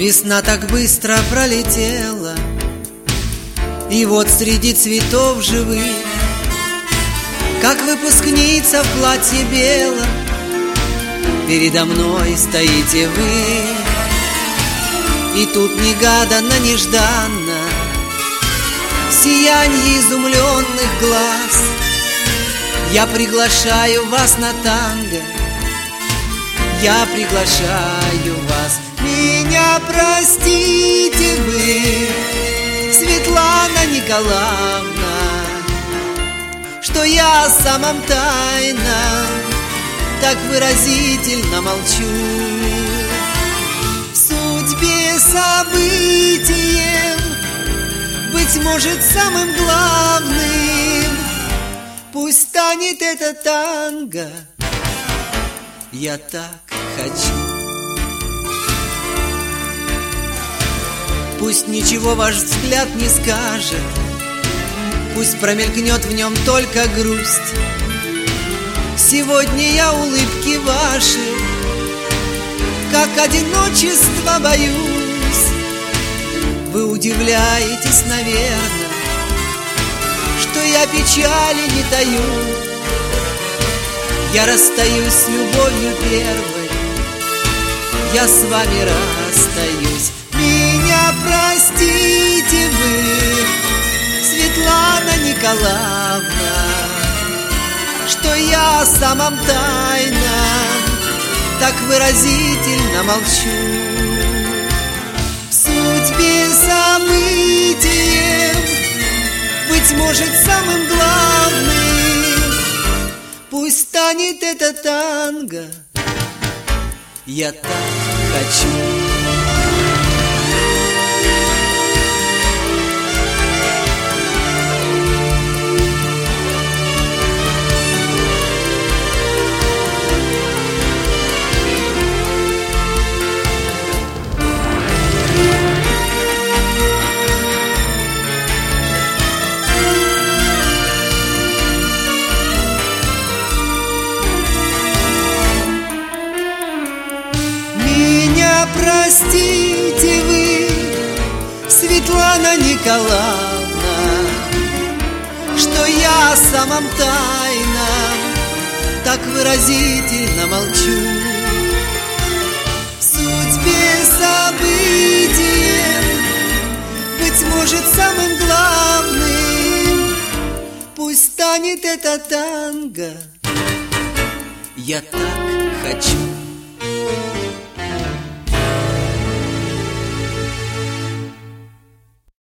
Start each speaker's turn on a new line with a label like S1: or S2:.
S1: Весна так быстро пролетела, и вот среди цветов живых, как выпускница в платье белом, передо мной стоите вы. И тут негаданно, нежданно, в сиянье изумленных глаз я приглашаю вас на танго, я приглашаю вас. Меня простите вы, Светлана Николаевна, что я о самом тайном так выразительно молчу. В судьбе событием, быть может, самым главным пусть станет это танго. Я так хочу. Пусть ничего ваш взгляд не скажет, пусть промелькнет в нем только грусть. Сегодня я улыбки ваши, как одиночество боюсь. Вы удивляетесь, наверное, что я печали не таю. Я расстаюсь с любовью первой, я с вами расстаюсь. Меня простите вы, Светлана Николаевна, что я о самом тайном так выразительно молчу. В судьбе событием, быть может, самым главным пусть станет это танго. Я так хочу. Простите вы, Светлана Николаевна, что я о самом тайном так выразительно молчу. В судьбе событием, быть может, самым главным пусть станет это танго. Я так хочу.